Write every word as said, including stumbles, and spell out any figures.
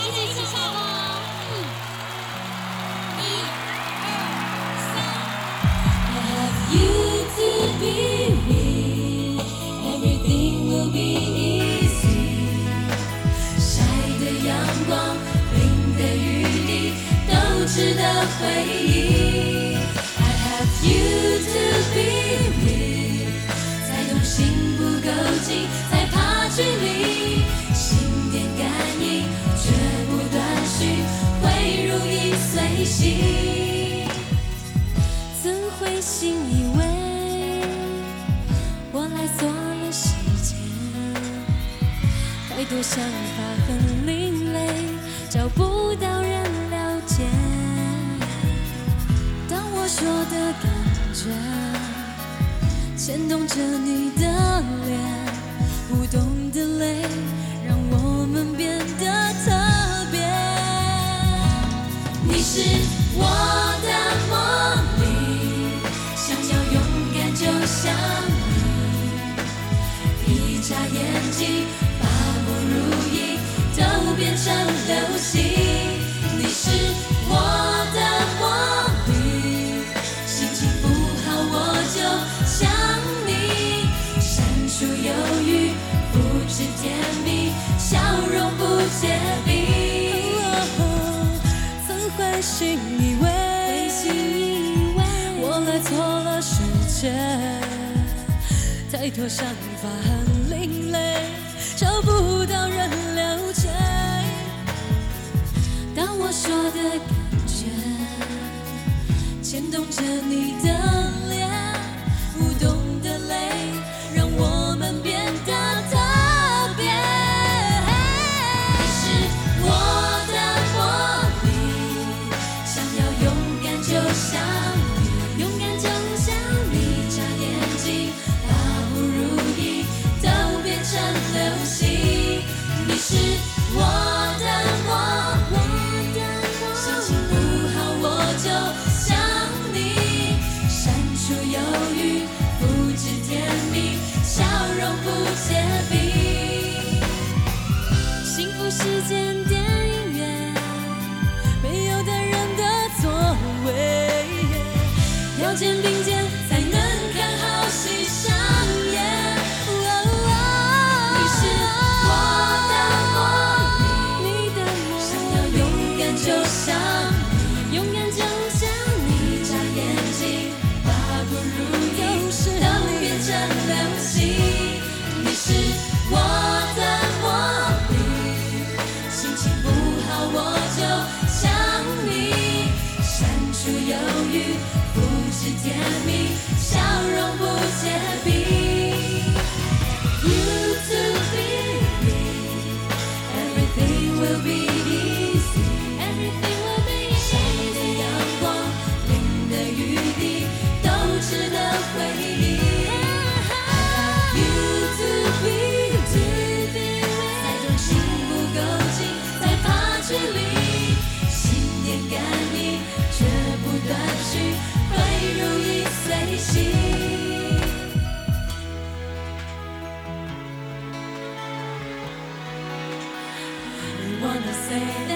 大家一起唱哦。嗯，一、二、三。Have you to be with, everything will be easy。晒的阳光，淋的雨滴，都值得回忆。I have you to be with，才懂心不够紧，才怕距离。心电感应，绝不断续，会如影随形。怎会信以为我来错了时间？太多想法很另类，找不到人了解。当我说的感觉，牵动着你的脸，不懂的泪，让我们变得特别。你是我的梦里，想要勇敢就像你，一眨眼睛，把不如意都变成流星。你是我的梦里，心情不好我就想你，删除忧郁，不止甜蜜，笑容不结冰。怎会信以为我来错了时间？太多想法很另类，找不到人了解。当我说的感觉，牵动着你的脸，不懂的泪，让我们变得特别。你是我的梦里，想要勇敢就像你，勇敢就像你，眨眼睛，把不如意都变成流星。你是我的梦里，心情不好我就想你，删除忧郁，不止甜蜜，笑容不结冰。幸福是间电影院，没有单人的座位，要肩并肩才能看好戏上演。你是我的梦里，想要勇敢就像你，勇敢就像你，眨眼睛，把不如意都变成流星。你是我的梦里，心情不好我就想你，删除忧郁，不止甜蜜，笑容不结冰。You to be with, everything will be easy. Everything will be easy. 晒的阳光，淋的雨滴，都值得回忆。I have you to be with，才懂心不够紧，才怕距离。心电感应，绝不断续，会如影随形。I wanna say that